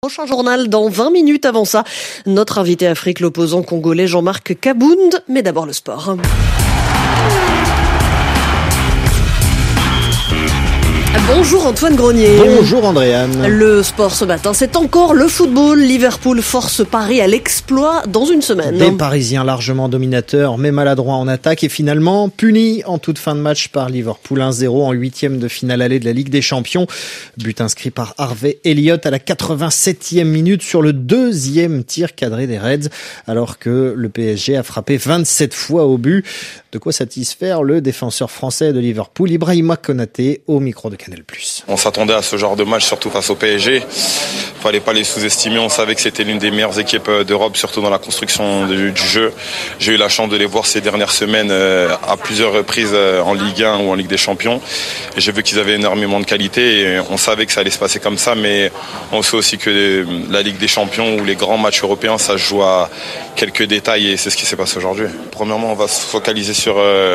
Prochain journal dans 20 minutes. Avant ça, notre invité Afrique, l'opposant congolais Jean-Marc Kabound. Mais d'abord le sport. Bonjour Antoine Grenier. Bonjour Andréane. Le sport ce matin, c'est encore le football. Liverpool force Paris à l'exploit dans une semaine. Des Parisiens largement dominateurs, mais maladroits en attaque et finalement punis en toute fin de match par Liverpool 1-0 en 8e de finale allée de la Ligue des Champions. But inscrit par Harvey Elliott à la 87e minute sur le deuxième tir cadré des Reds, alors que le PSG a frappé 27 fois au but. De quoi satisfaire le défenseur français de Liverpool, Ibrahima Konaté, au micro de Canal+. On s'attendait à ce genre de match, surtout face au PSG. Fallait pas les sous-estimer. On savait que c'était l'une des meilleures équipes d'Europe, surtout dans la construction du jeu. J'ai eu la chance de les voir ces dernières semaines à plusieurs reprises en Ligue 1 ou en Ligue des Champions. Et j'ai vu qu'ils avaient énormément de qualité et on savait que ça allait se passer comme ça, mais on sait aussi que la Ligue des Champions ou les grands matchs européens, ça se joue à quelques détails et c'est ce qui s'est passé aujourd'hui. Premièrement, on va se focaliser sur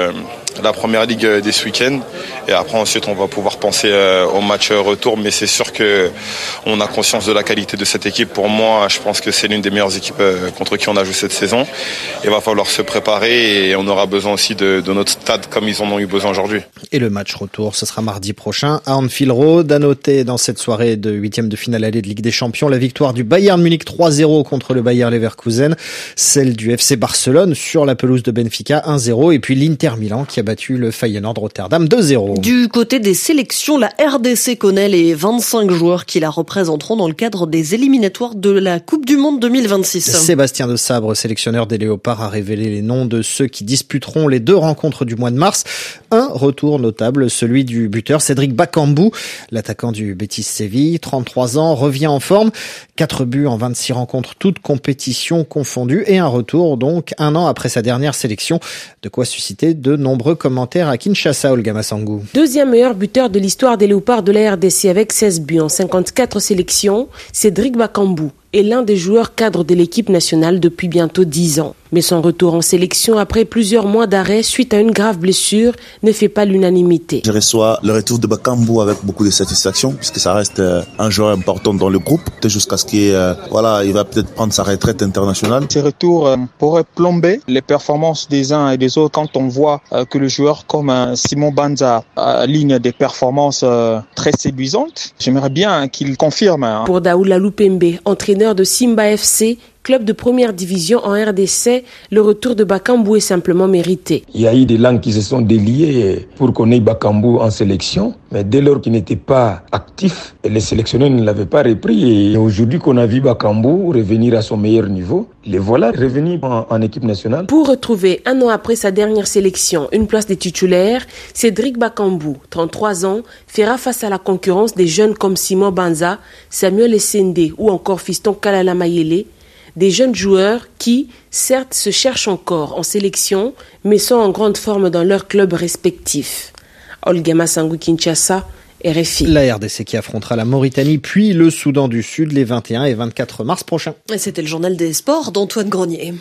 la première ligue dès ce week-end et après ensuite on va pouvoir penser au match retour, mais c'est sûr que on a conscience de la qualité de cette équipe. Pour moi, je pense que c'est l'une des meilleures équipes contre qui on a joué cette saison. Il va falloir se préparer et on aura besoin aussi de notre stade comme ils en ont eu besoin aujourd'hui. Et le match retour, ce sera mardi prochain à Anfield Road. À noter dans cette soirée de 8e de finale allée de Ligue des Champions, la victoire du Bayern Munich 3-0 contre le Bayer Leverkusen, celle du FC Barcelone sur la pelouse de Benfica 1-0 et puis l'Inter Milan qui a battu le Feyenoord Rotterdam 2-0. Du côté des sélections, la RDC connaît les 25 joueurs qui la représenteront dans le cadre des éliminatoires de la Coupe du Monde 2026. Sébastien de Sabre, sélectionneur des Léopards, a révélé les noms de ceux qui disputeront les 2 rencontres du mois de mars. Un retour notable, celui du buteur Cédric Bakambu, l'attaquant du Betis Séville, 33 ans, revient en forme. 4 buts en 26 rencontres, toutes compétitions confondues, et un retour donc 1 an après sa dernière sélection. De quoi susciter de nombreux commentaires à Kinshasa, Olga Massangou. Deuxième meilleur buteur de l'histoire des Léopards de la RDC avec 16 buts en 54 sélections, Cédric Bakambu est l'un des joueurs cadres de l'équipe nationale depuis bientôt 10 ans. Mais son retour en sélection après plusieurs mois d'arrêt suite à une grave blessure ne fait pas l'unanimité. Je reçois le retour de Bakambu avec beaucoup de satisfaction puisque ça reste un joueur important dans le groupe jusqu'à ce qu'il il va peut-être prendre sa retraite internationale. Ce retour pourrait plomber les performances des uns et des autres quand on voit que le joueur comme Simon Banza aligne des performances très séduisantes. J'aimerais bien qu'il confirme. Pour Daoula Lupembe, entraîneur de Simba FC, club de première division en RDC, le retour de Bakambu est simplement mérité. Il y a eu des langues qui se sont déliées pour qu'on ait Bakambu en sélection, mais dès lors qu'il n'était pas actif, les sélectionneurs ne l'avaient pas repris. Et aujourd'hui qu'on a vu Bakambu revenir à son meilleur niveau, les voilà revenus en équipe nationale. Pour retrouver 1 an après sa dernière sélection une place de titulaire, Cédric Bakambu, 33 ans, fera face à la concurrence des jeunes comme Simon Banza, Samuel Essende ou encore Fiston Kalala Mayele, des jeunes joueurs qui, certes, se cherchent encore en sélection, mais sont en grande forme dans leurs clubs respectifs. Olga Massangou, Kinshasa, RFI. La RDC qui affrontera la Mauritanie puis le Soudan du Sud les 21 et 24 mars prochains. Et c'était le journal des sports d'Antoine Grenier.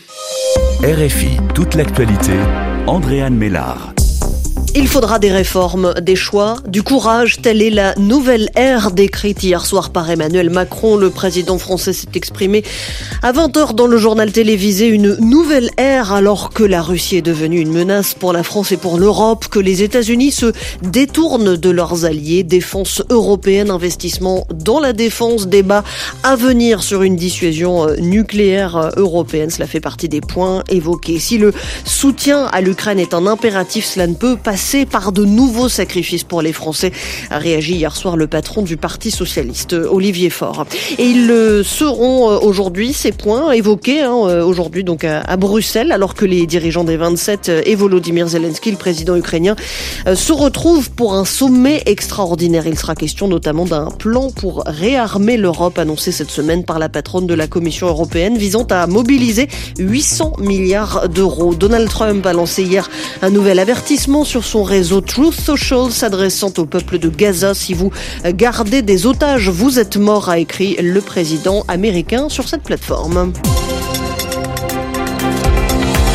RFI, toute l'actualité, Andréane Mélard. Il faudra des réformes, des choix, du courage. Telle est la nouvelle ère décrite hier soir par Emmanuel Macron. Le président français s'est exprimé à 20h dans le journal télévisé. Une nouvelle ère alors que la Russie est devenue une menace pour la France et pour l'Europe, que les États-Unis se détournent de leurs alliés. Défense européenne, investissement dans la défense, débat à venir sur une dissuasion nucléaire européenne. Cela fait partie des points évoqués. Si le soutien à l'Ukraine est un impératif, cela ne peut passer par de nouveaux sacrifices pour les Français, a réagi hier soir le patron du Parti socialiste, Olivier Faure. Et ils seront aujourd'hui, ces points évoqués aujourd'hui donc à Bruxelles, alors que les dirigeants des 27 et Volodymyr Zelensky, le président ukrainien, se retrouvent pour un sommet extraordinaire. Il sera question notamment d'un plan pour réarmer l'Europe, annoncé cette semaine par la patronne de la Commission européenne, visant à mobiliser 800 milliards d'euros. Donald Trump a lancé hier un nouvel avertissement sur son réseau Truth Social, s'adressant au peuple de Gaza. Si vous gardez des otages, vous êtes morts, a écrit le président américain sur cette plateforme.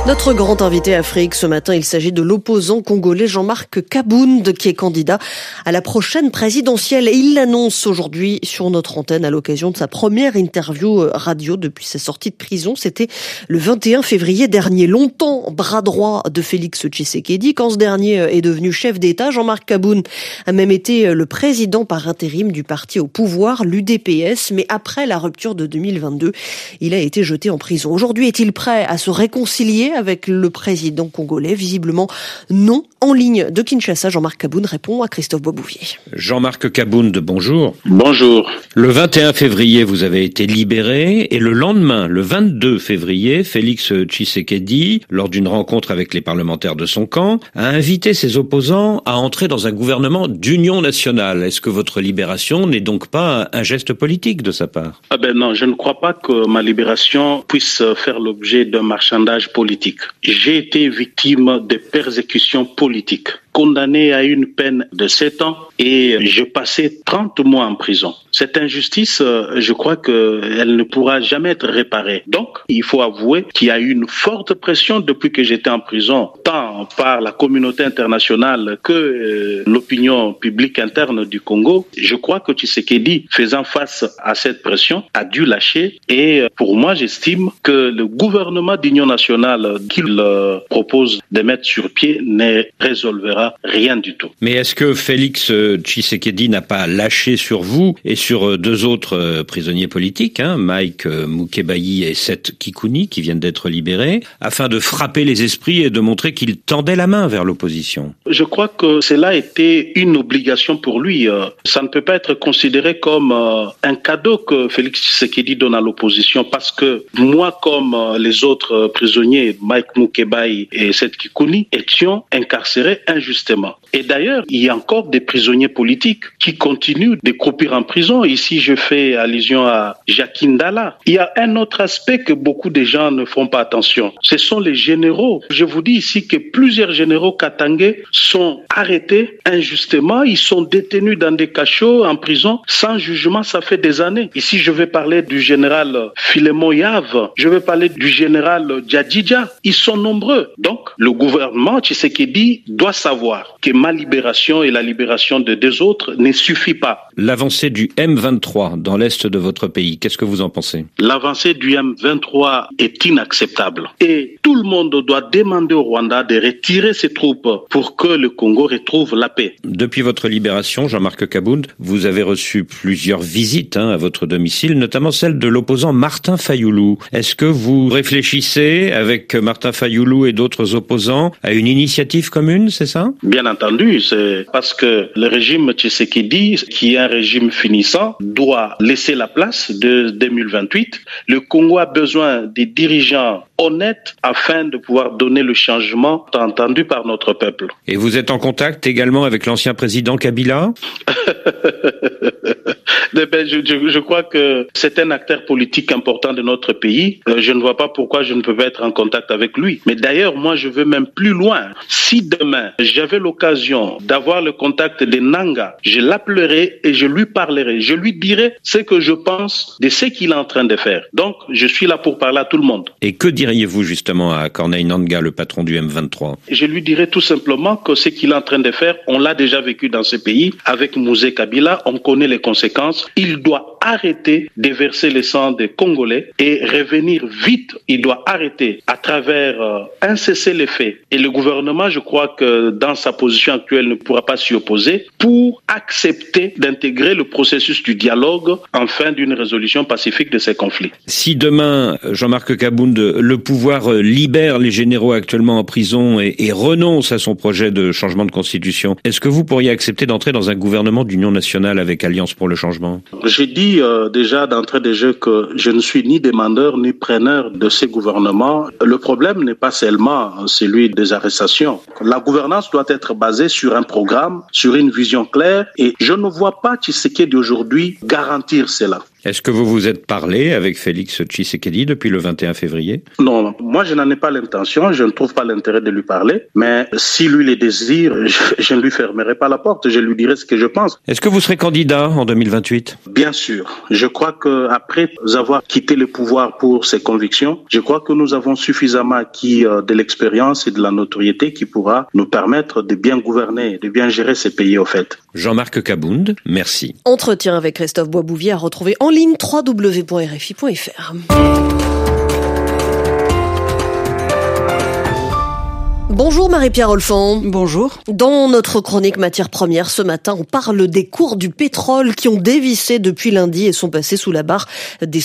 Notre grand invité Afrique ce matin, il s'agit de l'opposant congolais Jean-Marc Kabound qui est candidat à la prochaine présidentielle et il l'annonce aujourd'hui sur notre antenne à l'occasion de sa première interview radio depuis sa sortie de prison. C'était le 21 février dernier. Longtemps bras droit de Félix Tshisekedi, quand ce dernier est devenu chef d'État, Jean-Marc Kabound a même été le président par intérim du parti au pouvoir, l'UDPS, mais après la rupture de 2022, il a été jeté en prison. Aujourd'hui, est-il prêt à se réconcilier avec le président congolais? Visiblement non. En ligne de Kinshasa, Jean-Marc Kabound répond à Christophe Boisbouvier. Jean-Marc Kabound, bonjour. Bonjour. Le 21 février, vous avez été libéré et le lendemain, le 22 février, Félix Tshisekedi, lors d'une rencontre avec les parlementaires de son camp, a invité ses opposants à entrer dans un gouvernement d'union nationale. Est-ce que votre libération n'est donc pas un geste politique de sa part? Non, je ne crois pas que ma libération puisse faire l'objet d'un marchandage politique. J'ai été victime de persécutions politiques, condamné à une peine de 7 ans et j'ai passé 30 mois en prison. Cette injustice, je crois qu'elle ne pourra jamais être réparée. Donc, il faut avouer qu'il y a eu une forte pression depuis que j'étais en prison, tant par la communauté internationale que l'opinion publique interne du Congo. Je crois que Tshisekedi, faisant face à cette pression, a dû lâcher et pour moi, j'estime que le gouvernement d'union nationale qu'il propose de mettre sur pied ne résolvera rien du tout. Mais est-ce que Félix Tshisekedi n'a pas lâché sur vous et sur deux autres prisonniers politiques, Mike Mukebayi et Seth Kikuni, qui viennent d'être libérés, afin de frapper les esprits et de montrer qu'il tendait la main vers l'opposition? Je crois que cela était une obligation pour lui. Ça ne peut pas être considéré comme un cadeau que Félix Tshisekedi donne à l'opposition, parce que moi, comme les autres prisonniers, Mike Mukebayi et Seth Kikuni, étions incarcérés injustement. Et d'ailleurs, il y a encore des prisonniers politiques qui continuent de croupir en prison. Ici, je fais allusion à Jacques Ndala. Il y a un autre aspect que beaucoup de gens ne font pas attention. Ce sont les généraux. Je vous dis ici que plusieurs généraux katangais sont arrêtés injustement. Ils sont détenus dans des cachots en prison sans jugement. Ça fait des années. Ici, je vais parler du général Philémon Yav. Je vais parler du général Djadjidja. Ils sont nombreux. Donc, le gouvernement Tshisekedi doit savoir que ma libération et la libération de deux autres ne suffit pas. L'avancée du M23 dans l'est de votre pays, qu'est-ce que vous en pensez? L'avancée du M23 est inacceptable. Et tout le monde doit demander au Rwanda de retirer ses troupes pour que le Congo retrouve la paix. Depuis votre libération, Jean-Marc Kabound, vous avez reçu plusieurs visites à votre domicile, notamment celle de l'opposant Martin Fayoulou. Est-ce que vous réfléchissez avec Martin Fayoulou et d'autres opposants à une initiative commune, c'est ça? Bien entendu, c'est parce que le régime Tshisekedi, qui est un régime finissant, doit laisser la place de 2028. Le Congo a besoin des dirigeants honnêtes afin de pouvoir donner le changement entendu par notre peuple. Et vous êtes en contact également avec l'ancien président Kabila? Je crois que c'est un acteur politique important de notre pays. Je ne vois pas pourquoi je ne peux pas être en contact avec lui. Mais d'ailleurs, moi, je veux même plus loin. Si demain, j'avais l'occasion d'avoir le contact de Nanga, je l'appellerai et je lui parlerai. Je lui dirai ce que je pense de ce qu'il est en train de faire. Donc, je suis là pour parler à tout le monde. Et que diriez-vous justement à Corneille Nangaa, le patron du M23? Je lui dirai tout simplement que ce qu'il est en train de faire, on l'a déjà vécu dans ce pays. Avec Mouzé Kabila, on connaît les conséquences. Il doit arrêter de verser le sang des Congolais et revenir vite. Il doit arrêter à travers un cessez-le-feu. Et le gouvernement, je crois que dans sa position actuelle, ne pourra pas s'y opposer pour accepter d'intégrer le processus du dialogue en fin d'une résolution pacifique de ces conflits. Si demain, Jean-Marc Kabound, le pouvoir libère les généraux actuellement en prison et renonce à son projet de changement de constitution, est-ce que vous pourriez accepter d'entrer dans un gouvernement d'union nationale avec Alliance pour le changement? J'ai dit déjà d'entrée de jeu que je ne suis ni demandeur ni preneur de ces gouvernements. Le problème n'est pas seulement celui des arrestations. La gouvernance doit être basée sur un programme, sur une vision claire et je ne vois pas Tshisekedi aujourd'hui garantir cela. Est-ce que vous vous êtes parlé avec Félix Tshisekedi depuis le 21 février? Non, moi je n'en ai pas l'intention, je ne trouve pas l'intérêt de lui parler, mais si lui le désire, je ne lui fermerai pas la porte, je lui dirai ce que je pense. Est-ce que vous serez candidat en 2028? Bien sûr. Je crois qu'après avoir quitté le pouvoir pour ses convictions, je crois que nous avons suffisamment acquis de l'expérience et de la notoriété qui pourra nous permettre de bien gouverner, de bien gérer ces pays au fait. Jean-Marc Kabound, merci. Entretien avec Christophe Boisbouvier à retrouver en ligne www.rfi.fr. Bonjour Marie-Pierre Olfan. Bonjour. Dans notre chronique matières premières ce matin, on parle des cours du pétrole qui ont dévissé depuis lundi et sont passés sous la barre des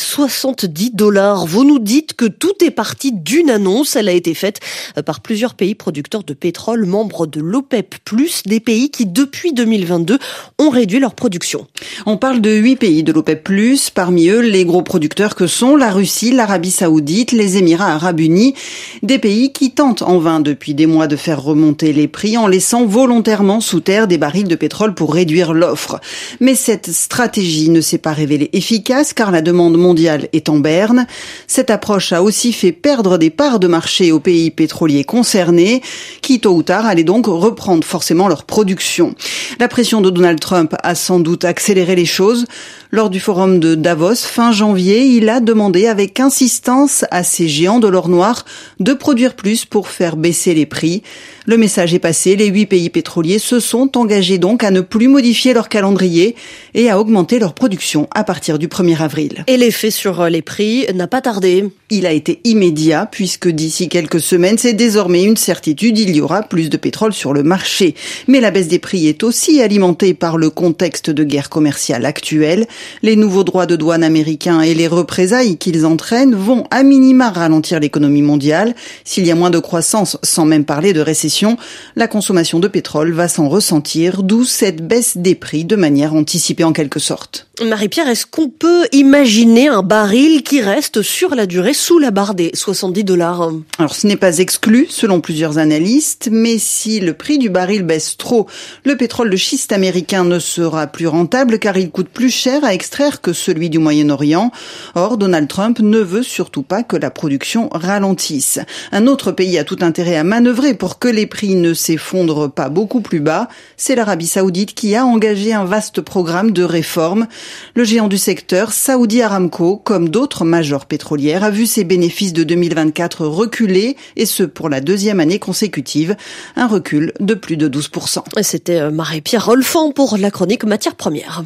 $70. Vous nous dites que tout est parti d'une annonce. Elle a été faite par plusieurs pays producteurs de pétrole, membres de l'OPEP+, des pays qui depuis 2022 ont réduit leur production. On parle de 8 pays de l'OPEP+, parmi eux les gros producteurs que sont la Russie, l'Arabie Saoudite, les Émirats Arabes Unis, des pays qui tentent en vain depuis des mois de faire remonter les prix en laissant volontairement sous terre des barils de pétrole pour réduire l'offre. Mais cette stratégie ne s'est pas révélée efficace car la demande mondiale est en berne. Cette approche a aussi fait perdre des parts de marché aux pays pétroliers concernés qui, tôt ou tard, allaient donc reprendre forcément leur production. La pression de Donald Trump a sans doute accéléré les choses. Lors du forum de Davos, fin janvier, il a demandé avec insistance à ces géants de l'or noir de produire plus pour faire baisser les prix. Le message est passé, les 8 pays pétroliers se sont engagés donc à ne plus modifier leur calendrier et à augmenter leur production à partir du 1er avril. Et l'effet sur les prix n'a pas tardé. Il a été immédiat puisque d'ici quelques semaines, c'est désormais une certitude, il y aura plus de pétrole sur le marché. Mais la baisse des prix est aussi alimentée par le contexte de guerre commerciale actuelle. Les nouveaux droits de douane américains et les représailles qu'ils entraînent vont à minima ralentir l'économie mondiale. S'il y a moins de croissance, sans même parler de récession, la consommation de pétrole va s'en ressentir, d'où cette baisse des prix de manière anticipée en quelque sorte. Marie-Pierre, est-ce qu'on peut imaginer un baril qui reste sur la durée sous la barre des $70? Alors ce n'est pas exclu selon plusieurs analystes, mais si le prix du baril baisse trop, le pétrole de schiste américain ne sera plus rentable car il coûte plus cher à extraire que celui du Moyen-Orient. Or, Donald Trump ne veut surtout pas que la production ralentisse. Un autre pays a tout intérêt à manœuvrer pour que les prix ne s'effondrent pas beaucoup plus bas. C'est l'Arabie Saoudite qui a engagé un vaste programme de réformes. Le géant du secteur, Saudi Aramco, comme d'autres majors pétrolières, a vu ses bénéfices de 2024 reculer, et ce pour la 2e année consécutive, un recul de plus de 12%. C'était Marie-Pierre Olfan pour la chronique matières premières.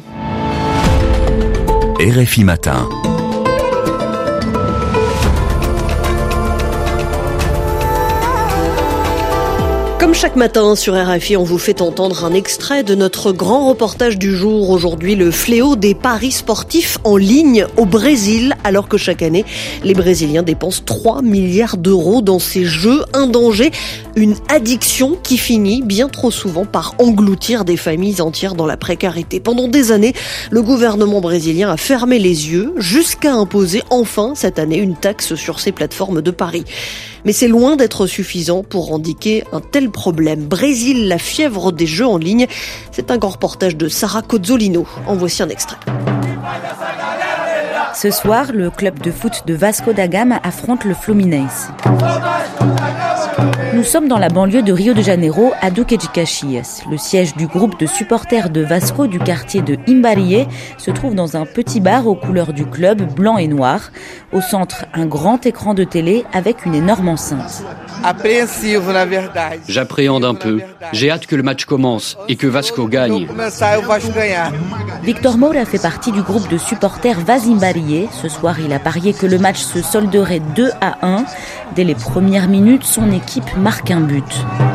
RFI Matin. Comme chaque matin sur RFI, on vous fait entendre un extrait de notre grand reportage du jour. Aujourd'hui, le fléau des paris sportifs en ligne au Brésil, alors que chaque année, les Brésiliens dépensent 3 milliards d'euros dans ces jeux. Un danger, une addiction qui finit bien trop souvent par engloutir des familles entières dans la précarité. Pendant des années, le gouvernement brésilien a fermé les yeux jusqu'à imposer enfin cette année une taxe sur ces plateformes de paris. Mais c'est loin d'être suffisant pour endiguer un tel problème. Brésil, la fièvre des jeux en ligne. C'est un grand reportage de Sarah Cozzolino. En voici un extrait. Ce soir, le club de foot de Vasco da Gama affronte le Fluminense. Nous sommes dans la banlieue de Rio de Janeiro, à Duque de Caxias. Le siège du groupe de supporters de Vasco du quartier de Imbarie se trouve dans un petit bar aux couleurs du club, blanc et noir. Au centre, un grand écran de télé avec une énorme enceinte. J'appréhende un peu. J'ai hâte que le match commence et que Vasco gagne. Victor Moura fait partie du groupe de supporters Vazimbarie. Ce soir, il a parié que le match se solderait 2-1. Dès les premières minutes, son équipe marque un but.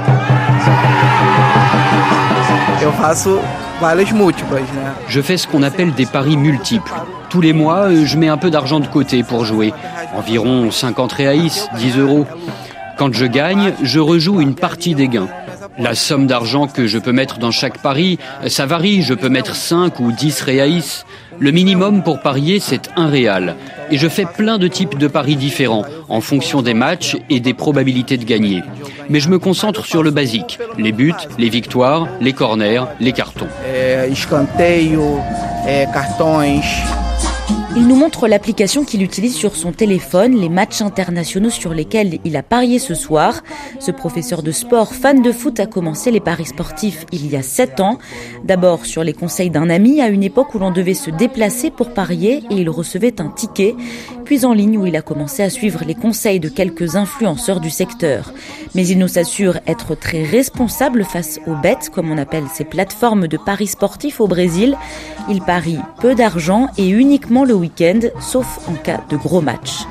Je fais ce qu'on appelle des paris multiples. Tous les mois, je mets un peu d'argent de côté pour jouer. Environ 50 reais, 10 euros. Quand je gagne, je rejoue une partie des gains. La somme d'argent que je peux mettre dans chaque pari, ça varie. Je peux mettre 5 ou 10 reais. Le minimum pour parier, c'est 1 real. Et je fais plein de types de paris différents, en fonction des matchs et des probabilités de gagner. Mais je me concentre sur le basique, les buts, les victoires, les corners, les cartons. Il nous montre l'application qu'il utilise sur son téléphone, les matchs internationaux sur lesquels il a parié ce soir. Ce professeur de sport, fan de foot, a commencé les paris sportifs il y a 7 ans. D'abord sur les conseils d'un ami, à une époque où l'on devait se déplacer pour parier et il recevait un ticket. Puis en ligne où il a commencé à suivre les conseils de quelques influenceurs du secteur. Mais il nous assure être très responsable face aux bets, comme on appelle ces plateformes de paris sportifs au Brésil. Il parie peu d'argent et uniquement le week-end, sauf en cas de gros matchs.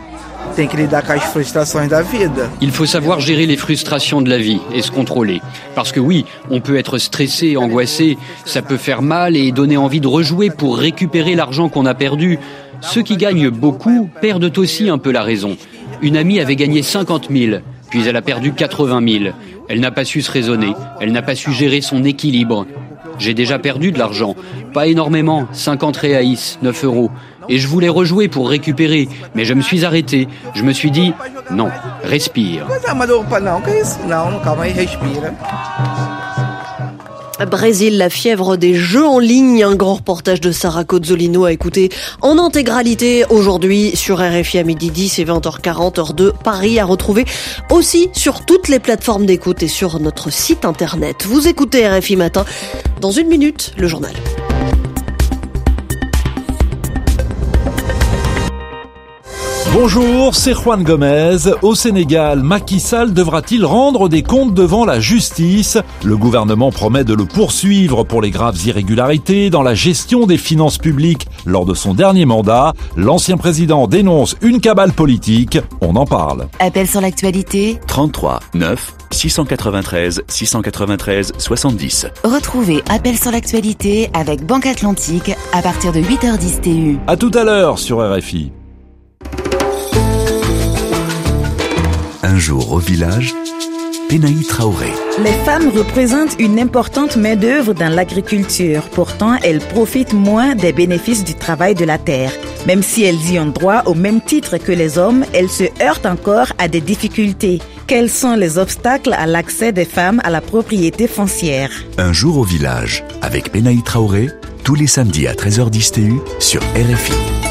Il faut savoir gérer les frustrations de la vie et se contrôler. Parce que oui, on peut être stressé, angoissé, ça peut faire mal et donner envie de rejouer pour récupérer l'argent qu'on a perdu. Ceux qui gagnent beaucoup perdent aussi un peu la raison. Une amie avait gagné 50 000, puis elle a perdu 80 000. Elle n'a pas su se raisonner, elle n'a pas su gérer son équilibre. J'ai déjà perdu de l'argent, pas énormément, 50 reais, 9 €. Et je voulais rejouer pour récupérer, mais je me suis arrêté. Je me suis dit, non, respire. Brésil, la fièvre des jeux en ligne. Un grand reportage de Sarah Cozzolino à écouter en intégralité aujourd'hui sur RFI à 12h10 et 20h40, heure de Paris, à retrouver aussi sur toutes les plateformes d'écoute et sur notre site internet. Vous écoutez RFI Matin. Dans 1 minute, le journal. Bonjour, c'est Juan Gomez. Au Sénégal, Macky Sall devra-t-il rendre des comptes devant la justice ? Le gouvernement promet de le poursuivre pour les graves irrégularités dans la gestion des finances publiques. Lors de son dernier mandat, l'ancien président dénonce une cabale politique. On en parle. Appel sur l'actualité 33 9 693 693 70. Retrouvez Appel sur l'actualité avec Banque Atlantique à partir de 8h10 TU. À tout à l'heure sur RFI. Un jour au village, Pénaï Traoré. Les femmes représentent une importante main-d'œuvre dans l'agriculture. Pourtant, elles profitent moins des bénéfices du travail de la terre. Même si elles y ont droit au même titre que les hommes, elles se heurtent encore à des difficultés. Quels sont les obstacles à l'accès des femmes à la propriété foncière ? Un jour au village, avec Pénaï Traoré, tous les samedis à 13h10 TU sur RFI.